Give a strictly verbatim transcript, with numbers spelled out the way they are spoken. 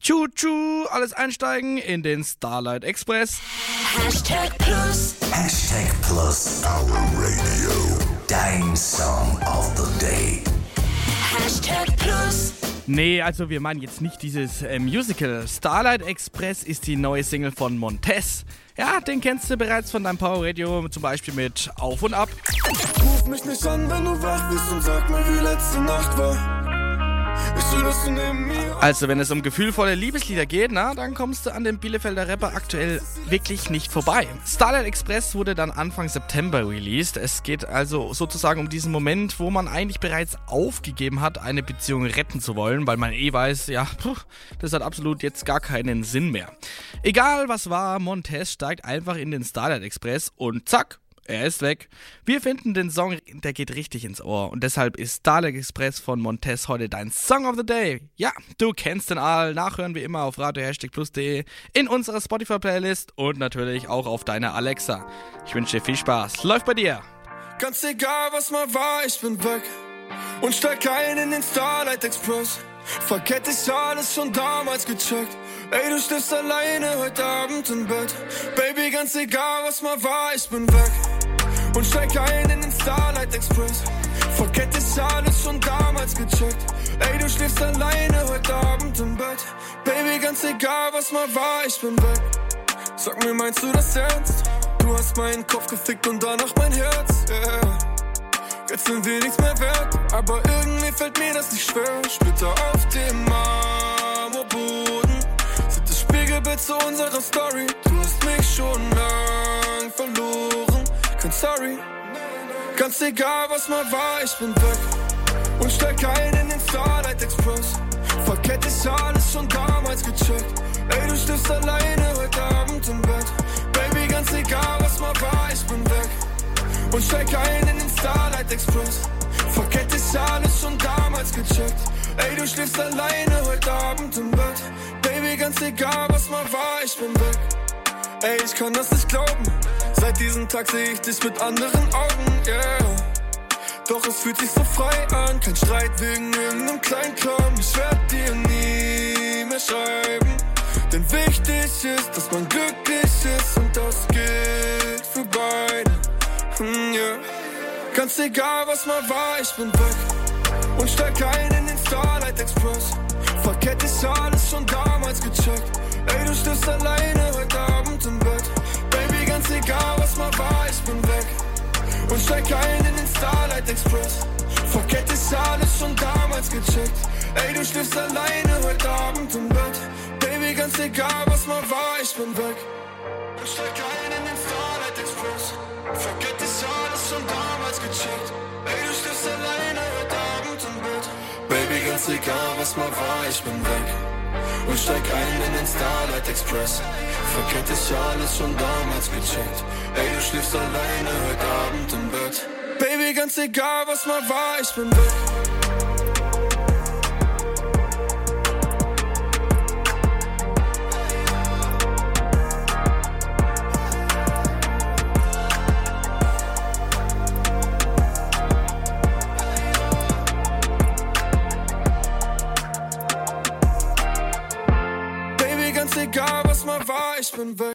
Tschu-tschu, alles einsteigen in den Starlight Express. Hashtag Plus. Hashtag Plus. Our Radio. Dein Song of the Day. Hashtag Plus. Nee, also wir meinen jetzt nicht dieses äh, Musical. Starlight Express ist die neue Single von Montez. Ja, den kennst du bereits von deinem Power Radio, zum Beispiel mit Auf und Ab. Ruf mich nicht an, wenn du wach bist und sag mir, wie letzte Nacht war. Ich will, dass du neben mir... Also wenn es um gefühlvolle Liebeslieder geht, na, dann kommst du an dem Bielefelder Rapper aktuell wirklich nicht vorbei. Starlight Express wurde dann Anfang September released. Es geht also sozusagen um diesen Moment, wo man eigentlich bereits aufgegeben hat, eine Beziehung retten zu wollen, weil man eh weiß, ja, das hat absolut jetzt gar keinen Sinn mehr. Egal was war, Montez steigt einfach in den Starlight Express und zack, er ist weg. Wir finden den Song, der geht richtig ins Ohr. Und deshalb ist Starlight Express von Montez heute dein Song of the Day. Ja, du kennst den all. Nachhören wie immer auf radio plus punkt de, in unserer Spotify-Playlist und natürlich auch auf deiner Alexa. Ich wünsche dir viel Spaß. Läuft bei dir. Ganz egal, was mal war, ich bin weg. Und steig ein in den Starlight Express. Verkehrt ich alles schon damals gecheckt. Ey, du schläfst alleine heute Abend im Bett. Baby, ganz egal, was mal war, ich bin weg. Und steig ein in den Starlight Express. Verkehrt ich alles schon damals gecheckt. Ey, du schläfst alleine heute Abend im Bett. Baby, ganz egal, was mal war, ich bin weg. Sag mir, meinst du das ernst? Du hast meinen Kopf gefickt und danach mein Herz, yeah. Jetzt sind wir nichts mehr wert, aber irgendwie fällt mir das nicht schwer. Splitter auf dem Marmorboden sind das Spiegelbild zu unserer Story. Du hast mich schon lang verloren, kein Sorry. Ganz egal, was mal war, ich bin weg. Und steig ein in den Starlight Express. Verkehrt ich alles schon damals gecheckt. Ey, du schläfst alleine heute Abend im Bett. Baby, ganz egal, was mal war, ich bin weg. Und steig ein in den Starlight Express. Verkehrt ich alles schon damals gecheckt. Ey, du schläfst alleine heute Abend im Bett. Baby, ganz egal, was mal war, ich bin weg. Ey, ich kann das nicht glauben. Seit diesem Tag seh ich dich mit anderen Augen, yeah. Doch es fühlt sich so frei an. Kein Streit wegen irgendeinem Kleinkram. Ich werd dir nie mehr schreiben. Denn wichtig ist, dass man glücklich ist. Und das gilt für beide. Mm, yeah. Ganz egal, was mal war, ich bin weg. Und steig ein in den Starlight Express. Verkehrt ich alles schon damals gecheckt. Ey, du schläfst alleine heute Abend im Bett. Baby, ganz egal, was mal war, ich bin weg. Und steig ein in den Starlight Express. Verkehrt ich alles schon damals gecheckt. Ey, du schläfst alleine heute Abend im Bett. Baby, ganz egal, was mal war, ich bin weg. Und steig ein in den Starlight Express. Verkehrt ich alles schon damals gecheckt. Ey, du schläfst alleine heute Abend im Bett. Baby, ganz egal, was mal war, ich bin weg. Und steig ein in den Starlight Express. Verkehrt ich alles schon damals gecheckt. Ey, du schläfst alleine heute Abend im Bett. Baby, ganz egal, was mal war, ich bin weg. Egal, was mal war, ich bin weg.